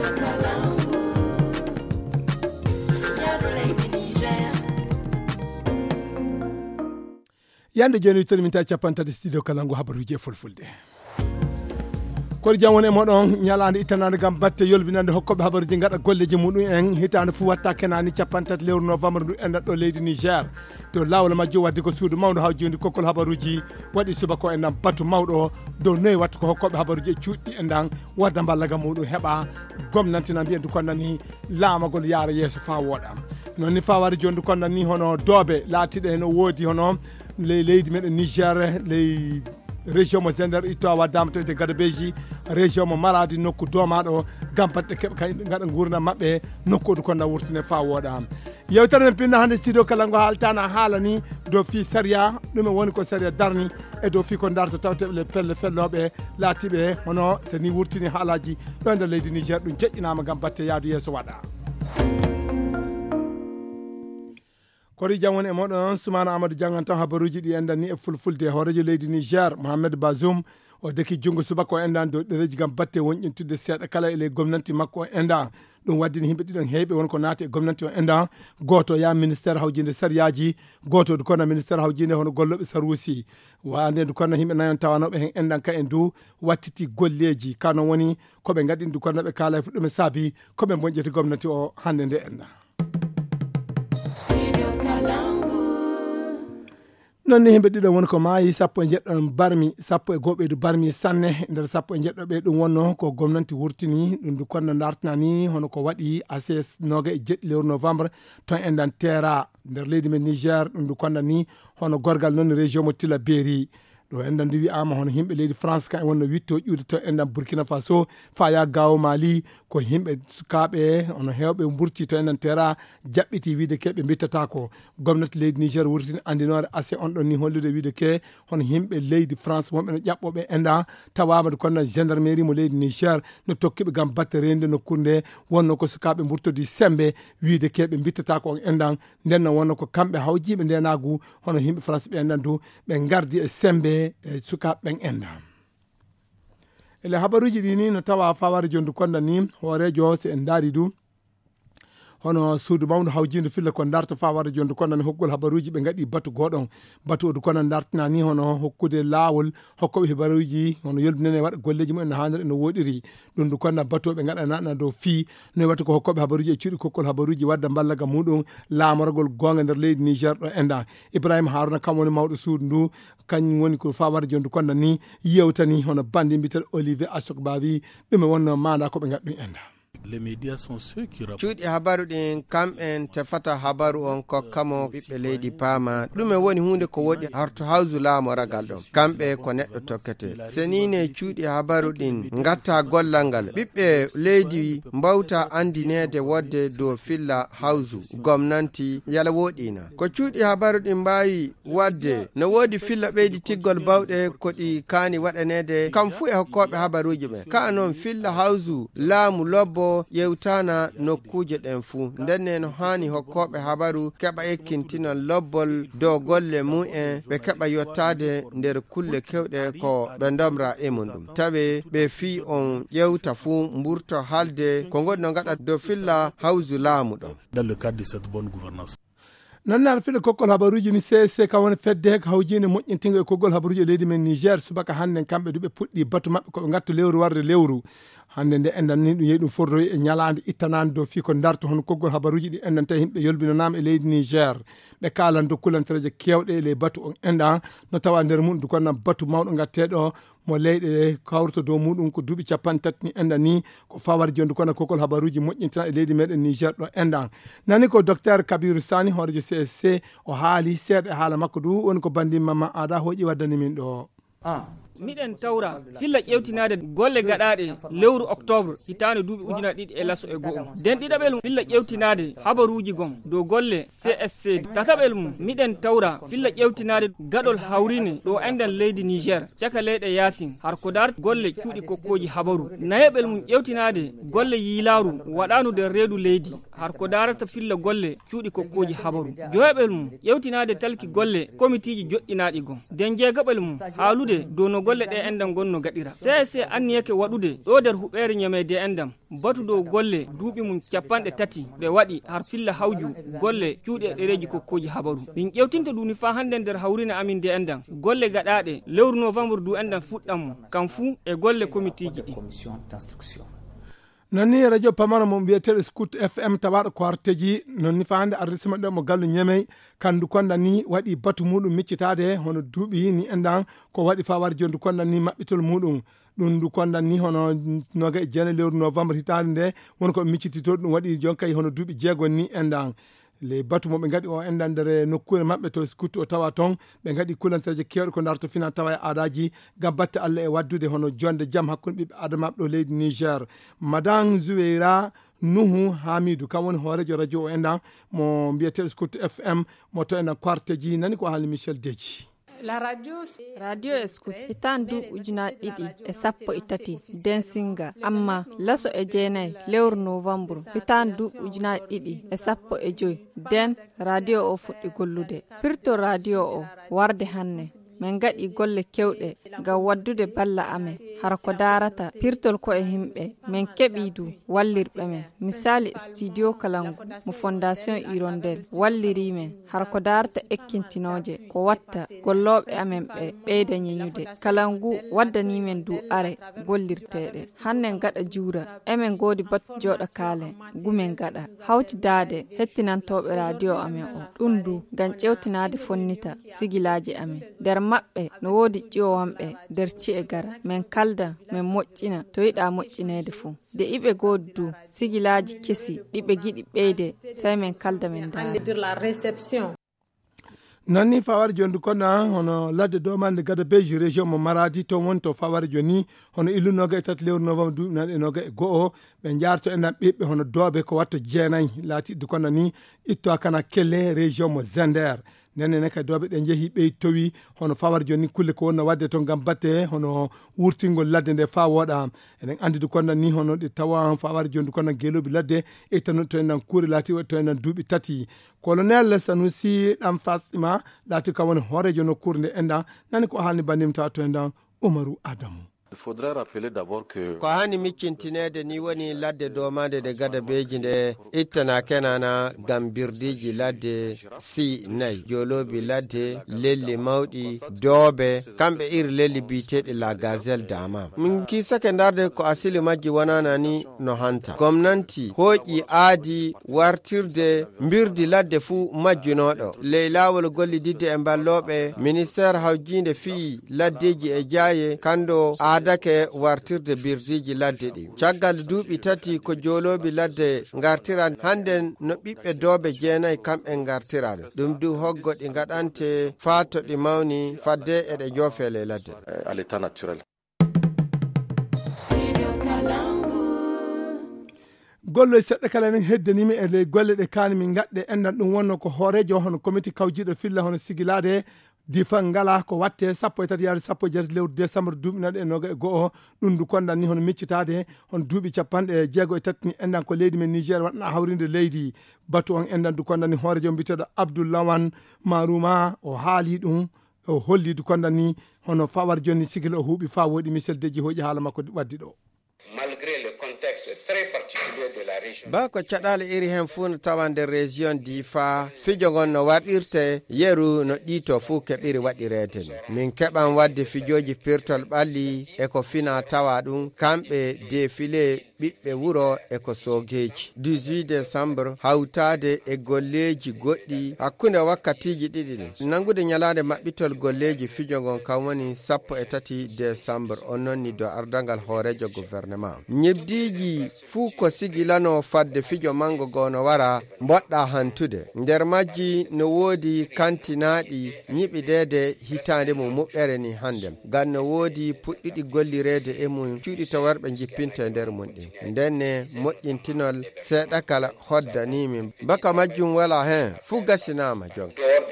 yande joni terminta capantati studio Kalangu habaruji fulfulde ko jamone modon nyalande itanande gam batte yolbinande hokkobe habaruji ngada golleji mudum en hitande fu watta kenani capantati lewru novembre du en do leydi Niger to lawol majjo wadde ko suudu mawdo hawjindi kokkol habaruji wadi subako en batu mawdo do ney watto ko hokkobe habaruji cuuddi en dan wadda ballaga mudum heba gomnanti na biendu konnani laamagol yaara yeso fa woda non ni fa wari jondu konnani hono dobe laatide no wodi hono leydi meɗen Niger ley région mo Zender itto waddama to Gadabeji région mo Maradi nokku domaɗo gam batte keɓe kay gaɗa gurdam mabɓe nokkudu konna wurtine fa woɗa yewtere men pinna hande studio Kalangu haaltana haalani dow fi saria ɗum woni ko saria darni e dow fi ko darto tawteɓe le pelle felloɓe laatiɓe hono so ni wurtini haalaji ɗo nder leydi Niger ɗum joƴƴinama gam batte yaadu yesso waɗa kori jamone modon Soumana Amadou jangantan habaruji di endan ni e fulfulde horejo leydi Niger Mohamed Bazoum o deki jungo subako endan do dereji gam batte wonƴintude seeɗa kala ele gomnanti makko endan ɗum waddini himɓe ɗiɗon heeɓe wonko naati e gomnanti o endan goto ya ministére hawjinde sariyaji goto du kono ministére hawjinde hono golloɓe sarusi wande du kono himɓe nayon tawanoɓe hen endan ka en du wattiti golleji kano woni koɓe gaɗin du kono ɓe kaala e fuɗɗume saabi koɓe moƴƴeti gomnati o hande nde endan non ni himɓe ɗiɗo woni ko maayi sappo e jeɗɗon barmi sappo e goɓeydu barmi sanne nder sappo e jeɗɗoɓe ɗum wonno ko gomnanti wurtini ɗum du konno dartana ni hono ko waɗi ACS noga e jeɗɗi lewru novembre ton endan terra nder leydi men Niger ɗum du konno ni hono gorgal noon région mo Tilla Beri ɗo endan du wi'ama hono himɓe leydi France kan wonno witto ƴuwde to endan Burkina Faso faya gawo Mali ko himɓe sukaɓe ono hewɓe burti to endan terra jaɓɓiti wiide ke ɓe bittata ko gomnati leydi Niger wurtini andinore assez on ɗon ni hollude wiide ke hono himɓe leydi France wonɓe no ƴaɓɓoɓe enda tawama de kono gendarmerie mo leydi Niger no tokkiɓe gam batte rende nokkunde wonno ko sukaɓe burtodi sembe wiide ke ɓe bittata ko on endan nden non wonno ko kamɓe hawjiɓe ndenagu hono himɓe France ɓe endan du ɓe gardi e sembe e sukaɓe ɓen enda ele habaruji ɗi ni no tawa faware jondu konda ni hoorejo se en daari du hono suudu mawdu hawjinde filla ko darto faware jondu konda ni hokkugol habaruji ɓe gaɗi batu goɗon batu odu kono dartina ni hono hokkude laawol hokkoɓe habaruji hono yolbinene waɗa golleji mumen no hanniri no woɗiri ɗum du konna batoɓe gaɗana dow fii no watta ko hokkoɓe habaruji e cuuɗi kokkol habaruji wadda ballaga muɗum laamorgol gonga nder leydi Niger ɗo enda Ibrahima Haruna kam woni mawɗo suudu ndu kañum woni ko faware jondu konda ni yewtani hono bandi mbitel Olivier Assok Bavi ɗume wonno manda koɓe gaɗɗum enda les médias sont ceux qui cuuɗi habaru ɗin kamɓen tefata habaru on kokkamo ɓiɓɓe leydi paama ɗume woni hunde ko woɗi harto hawsu laamu ragal ɗon kamɓe ko neɗɗo tokkete senine cuuɗi habaru ɗin gatta gollal ngal ɓiɓɓe leydi mbawta andinede wodde dow filla hawsu gomnanti yala woɗina ko cuuɗi habaru ɗin mbawi wadde no woodi filla ɓeydi tiggol bawɗe koɗi kaani waɗanede kam fu e hokkoɓe habaruji ɓe ka noon filla hawsu laamu lobbo yewtana nokkuje ɗen fuu ndenne no hani hokkoɓe habaru keɓa ekkintinon lobbol dow golle mu'en ɓe keɓa yottade nder kulle kewɗe ko ɓe domra e mum ɗum tawe ɓe fi on ƴewta fuu mburto halde ko goni no gaɗa dow filla hawsu laamu ɗon dans le cadre de cette bonne gouvernance nannar fili kokkol habaruji ni CC ka woni fedde ko hawjinde moƴƴintingo e koggol habaruji leydi men Niger subaka hande kamɓe duɓe puɗɗi batu mabɓe koɓe gatto lewru warde lewru hande nde endan ni ɗum yeeyi ɗum fordoyi e ñalande ittanande dow fi ko darto hono koggol habaruji ɗi endan tawi himɓe yolbinanama e leydi Niger ɓe kalan dow kulantereje kewɗe e ley batu on endan no tawa nder mum du kono batu mawɗo gatteɗo mo leyɗe kawrto dow muɗum ko duuɓi capanɗe tati ni endan ni ko faware jondu kono kokkol habaruji moƴƴintina e leydi meɗen Niger ɗo endan nani ko docteur Kabirou Sani horejo CSC o haali seeɗa e haala makko du woni ko bandi Mama Ada hoƴi waddani min ɗo miɗen tawra filla ƴewtinade golle gaɗaɗe lewru octobre hitande duuɓi ujuna ɗiɗi e lasso e go'o nden ɗiɗaɓel filla ƴewtinade habaruji gon dow golle CSC tataɓel mum miɗen tawra filla ƴewtinade gaɗol hawrine ɗo endan leydi Niger caka leyɗe Yasin har ko dar golle cuuɗi kokkoji habaru nayeɓel mum ƴewtinade golle yilaru waɗanu nder reedu leydi har ko darata filla golle cuuɗi kokkoji habaru joyeɓel mum ƴewtinade talki golle komitiji joɗɗinaɗi gon nden jeegaɓel mum haalude dow no golle ɗe endam gonno gaɗira CSC anniyeke waɗude ɗo nder huɓere ñamede endam batu dow golle duuɓi mum 30 ɗe waɗi har filla hawju golle cuuɗi e ɗereji kokkoji habaru min ƴewtinta ɗum ni fa hande nder hawrine amin de endam golle gaɗaɗe lewru novembre du endam fuɗɗam kam fuu e golle komitiji ɗi nonni radio pamara mo biyeteɗo scout fm tawaɗo ko arteji nonni fa hande arrissement ɗo mo gallo ñemey kandu konda ni waɗi batu muɗum miccitade hono duuɓi ni endan ko waɗi fa war jondu konda ni maɓɓitol muɗum ɗum du konda ni hono noga e jeene lewru novembre hitande nde wonko miccitito ɗum waɗi jonkay hono duuɓi jeegon ni endan les batu mo ɓe gaɗi o endan nder nokkure maɓɓe to scout o tawa toon ɓe gaɗi kulantereje kewɗe ko darto fina tawa e aadaji gam batte Allah e waddude hono jonde jaam hakkude ɓiɓɓe adamaɓe ɗo leydi Niger. Madame Zouweira Nuhu Hamidou kam woni hoorejo radio o endan mo mbiyeteɗo scout fm mo to endan quarteji nani ko haalni Michel Deji. radio e scout hitan du ujunaɗe ɗiɗi e sappo e tati densinga amma laso e jeenayi lewru novembre hitan du ujunaɗe ɗiɗi e sappo e joyi den radio o fuɗɗi gollude pirto radio o warde hanne min gaɗi golle kewɗe ngam waddude balla amen har ko darata pirtol ko e himɓe min keɓi du wallirɓe men misali studio kalangu mo fondation irondel walliri men har ko darata ekkintinoje ko watta golloɓe amen ɓe ɓeyda ñiñude kalangu waddani men du are gollirteɗe hannen gaɗa juura emen godi bat joɗa kaalen gumen gaɗa hawtidade hettinantoɓe radio amen o ɗum du ngam ƴewtinade fonnita sigilaji amen nder maɓɓe no woodi ƴiwowanɓe nder ci'e gara min kalda min moƴƴina to yiɗa moƴƴinede fuu de iɓe goodi du sigilaji kesi ɗiɓe giɗi ɓeyde sey min kalda min daara nanni fawari joni konna hono ladde domande gada beji région mo maradi to woni to fawari joni hono illu noga e tati lewru novembre duuɓi nane e noga e go'o ɓe jarto enɗan ɓiɓɓe hono doobe ko watta jeenayyi laatiɗde konna ni itto kana kelle région mo Zender nene kay doobe ɗe jeehi ɓey towi hono fawar joni kulle ko wonna wadde to gam batte hono wurtingol ladde nde fa woɗa eɗen andide konno ni hono ɗe tawa fawar joni konno geloɓi ladde ittano to en kuuri laati to en duuɓi tati colonel Sanusi ɗam Fasima laati ka woni horejo nokkuure nde enɗan nani ko haalni bandim tawa to enɗan Oumarou Adamou. Il faudra rappeler d'abord que ko hani miccintinede ni woni ladde domande de gada beji nde ittana kenana gam birdiji ladde si nayi jolobi ladde lelli mawɗi doobe kamɓe iri lelli biteɗe la gazelle dama min kisake darde ko asili majji wonana ni no hanta gomnanti hoƴƴi aadi wartirde birdi ladde fuu majjunoɗo ley lawol gollididde e balloɓe ministére hawjinde fii laddeji e jaaye kando adake wartirde birdiji ladde ɗi caggal duuɓi tati ko joloɓi ladde gartira handen no ɓiɓɓe doobe jeenayi kamɓe gartiraɗo ɗum du hoggo ɗi gaɗante faato ɗi mawni fadde eɗe joofele ladde à l'état naturel. gollo seɗɗa kala enen heddanimi e ley golle ɗe kaani min gaɗɗe enɗan ɗum wonno ko hoorejo hono comité kawjiɗo filla hono sigilade difa ngala ko watte sappo e tati yaade sappo e jeetati lewru décembre duuɓi naɗe e noga e go'o ɗum du kondan ni hono miccitade hono duuɓi capanɗe jeego e tati ni enɗan ko leydi men Niger waɗna hawrinde leydi batu on enɗan du kondan ni hoorejo mbiteɗo Abdoulawan Marouma o haali ɗum o holli du kondan ni hono fawar joni sigil o huuɓi fa woɗi Michel Deji hoƴi haala makko waddi ɗo. Malgré le contexte très particulier de la région. Ba ko caɗale iri hen fuu no tawa nder région Difa fijo gon no waɗirte yeru no ɗiito fuu keɓiri waɗirede ni min keɓan wadde fijoji pirtol ɓalli e ko fina tawa ɗum kamɓe défilé ɓiɓɓe wuro e ko sogeji 18 décembre hawtade e golleji goɗɗi hakkunde wakkatiji ɗiɗi ni nangude ñalade maɓɓitol golleji fijo gon kam woni 13 décembre on nonni do ardangal hoorejo gouvernement ñebdiji fuu ko sigilano fadde fijo mango gono wara mboɗɗa hantude nder majji no woodi kantinaɗi ñiɓidede hitande mum muɓɓere ni hande ngam no woodi puɗɗiɗi gollirede e mum cuuɗi warɓe jippinte nder mum ɗi ndenne moƴƴintinol seeɗa kala hoddanimi baka majjum wala hen fuu gasinama jon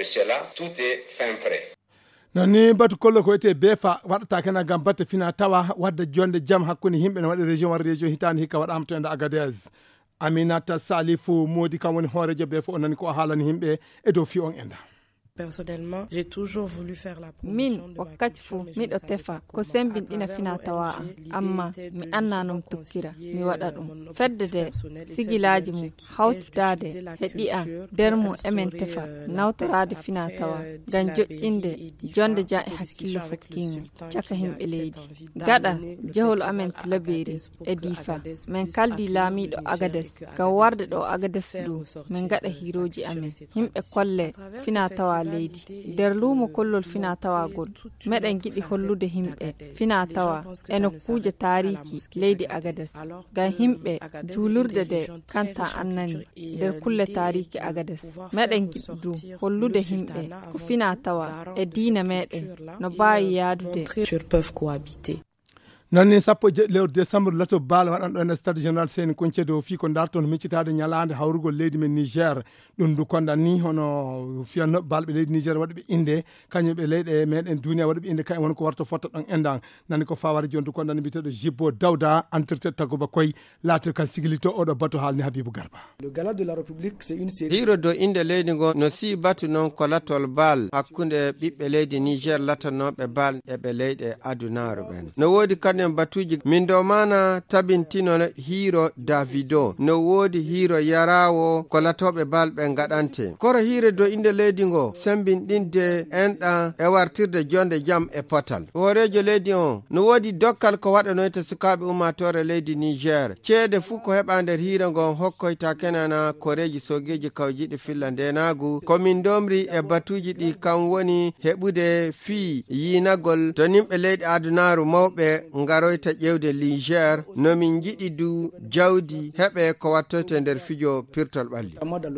nani batu kollo ko ete befa waɗata kena gam batte fina tawa wadda jonde jaam hakkunde yimɓe ne waɗi région wara région hitande hikka waɗama to ende Agadez Aminata Salifu modi kam woni hoorejo be fo onani ko haalani himɓe e dow fi on enda. Personnellement, j'ai toujours voulu faire la min wakkati fu miɗo tefa ko sembinɗina fina-tawa am amma mi annanom tukkira mi waɗa ɗum fedde de sigilaji mum hawtudade heɗi am nder mo emen tefa nawtorade fina-tawa ngam joƴƴinde jonde ja e hakkillo fukkingo caka himɓe leydi gaɗa jehol amen Tilaberi e Difa min kaldi laamiɗo Agades ngam warde ɗo Agades dow min gaɗa hiroji amen himɓe kolle fina-tawa leydi nder luumo kollol fina-tawagol meɗen giɗi hollude himɓe fina-tawa e nokkuje taariki leydi Agades ngam himɓe juulurde de kanta annani nder kulle taariki Agades meɗen giɗi du hollude himɓe ko fina-tawa e diina meɗen no mbawi yaadude nonni 10 lewru décembre lato baala waɗan ɗo e stade général Seni Koncé dow fi ko darton miccitade ñalande hawrugol leydi men Niger ɗum du kondan ni hono fiyannoɓe balɓe leydi Niger waɗiɓe inde kañumɓe leyɗe meɗen duniya waɗiɓe inde kañ woni ko warta fotta ɗon endan nani ko fawari joni du kondan mbiteɗo Jibbo Dawda entretien tagoba koye latir kan sigilito oɗo bato haalni Habibou Garba. Le gala de la République c'est une série hiro do inde leydi go no si batu non ko latol bal hakkunde ɓiɓɓe leydi Niger latanoɓe bal e ɓe leyɗe adunaru ɓen no wodi batuji min do mana tabintino hiro Davido no wodi hiro Yarawo ko latoɓe balɓe gaɗante koro hire do inde leydi ngo sembinɗinde enɗa e wartirde jonde jam e potal horejo leydi on no wodi dokkal ko waɗanoyta sukaɓe ummatore leydi Niger ceede fuu ko heɓa nder hire ngon hokkoyta kenana koreji sogeji kawjiɗi fillandenagu komin domri e batuji ɗi kam woni heɓude fii yinagol to nimɓe leydi adunaru mawɓe garoyta ƴewde Niger no min jiɗi du jawdi heɓe ko wattoyte nder fijo pirtol ɓalli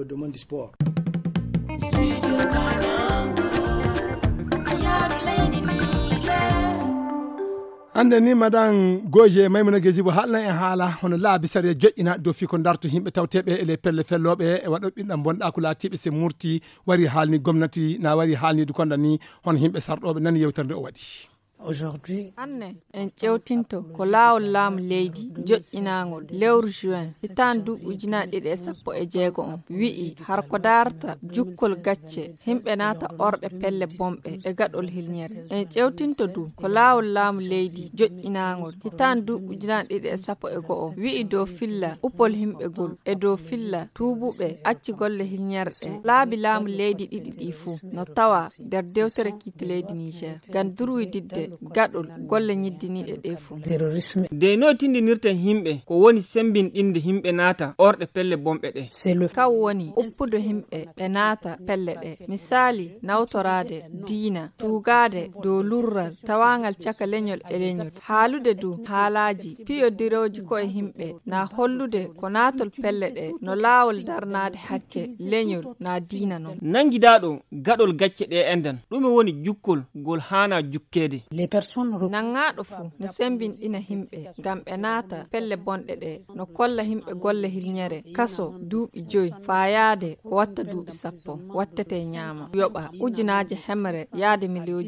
hande ni madan goje Maymuna Gesibo haalna en haala hono laabi sariya joƴƴina dow fi ko darto himɓe tawteɓe e le pelle felloɓe e waɗo ɓinɗam bonɗa ko laatiɓe se murti wari haalni gomnati na wari haalnide konda ni hono himɓe sarɗoɓe nani yewtande o waɗi aujourd'hui hanne en ƴewtinto ko laawol laamu leydi joƴƴinagol lewru juin hitan du ujunaɗe ɗiɗi e sappo e jeego on wi'i har ko darta jukkol gacce himɓe naata orɗe pelle bomɓe e gaɗol hilñere en ƴewtinto du ko laawol laamu leydi joƴƴinagol hitan du ujunaɗe ɗiɗi e sappo e go'o wi'i dow filla upol himɓe gol e dow filla tuubuɓe acci golle hilñerɗe laabi laamu leydi ɗiɗi ɗi fuu no tawa nder dewtere kiite leydi Niger ngam durwididde gaɗol golle ñiddiniɗe ɗe fuu de no tindinirten himɓe ko woni sembinɗinde himɓe naata orɗe pelle bomɓe ɗe kaw woni uppude himɓe ɓe naata pelle ɗe misali nawtorade diina tugade dow lurral tawangal caka leñol e leñol haalude du haalaji piyodiroji ko e himɓe na hollude ko naatol pelle ɗe no laawol darnade hakke leñol na diina noon nangidaɗo gaɗol gacce ɗe endan ɗum woni jukkol gol hana jukkede nangaɗo fu no sembinɗina himɓe ngam ɓe naata pelle bonɗe ɗe no kolla himɓe golle hilñere kaso duuɓi 5 fayade ko watta duuɓi 10 wattete ñaama yoɓa ujunaje hemre yaade milioji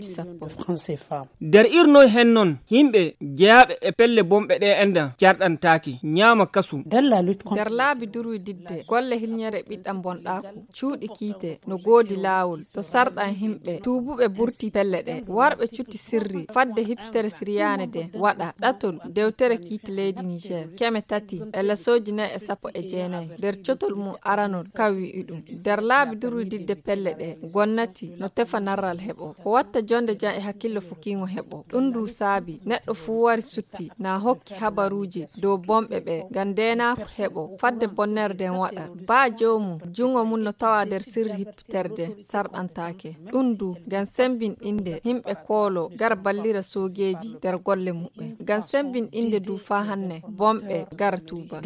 10 nder irnoy hen noon himɓe jeyaɓe e pelle bomɓe ɗe endan carɗantaki ñaama kasu nder laabi durwididde golle hilñere ɓiɗɗam bonɗaku cuuɗi kiite no goodi laawol to sarɗan himɓe tuubuɓe burti pelle ɗe warɓe cutti sirri fadde hiptere siriyane de waɗa ɗatol dewtere kiite leydi Niger 3 e lesoji 4 e 19 nder cotol mum aranol kawi ɗum nder laabi durwididde pelle ɗe gonnati no tefa narral heɓo ko watta jonde jan e hakkillo fukingo heɓo ɗum du saabi neɗɗo fuu wari sutti na hokki habaruji dow bomɓe ɓe ngam ndenako heɓo fadde bonnere den waɗa ba jomum jungo mum no tawa nder sirri hippiterde sarɗantake ɗum du ngam sembinɗinde himɓe koolo gar ballira sogeji nder golle muɓɓe ngam sembinɗinde du fa hanne bomɓe gara tuuba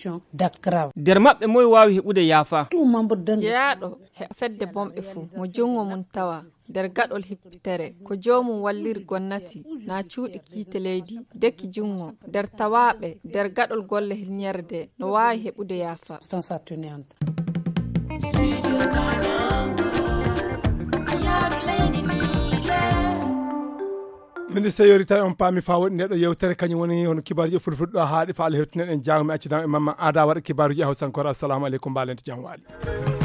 nder maɓɓe moye wawi heɓude yaafa jeyaɗo fedde bomɓe fuu mo jungo mum tawa nder gaɗol hippitere ko jomum walliri gonnati na cuuɗi kiite leydi dekki jungo nder tawaɓe nder gaɗol golle hilñerde no wawi heɓude yaafa ministre yori tawi on paami fa woɗi neɗɗo yewtere kañum woni hono kibaruji fulfulɗo haaɗi fa Allah hewtinen en jangmi accidan e mamma ada waɗa kibaruji hawsankora assalamu aleykum mbalente jam waali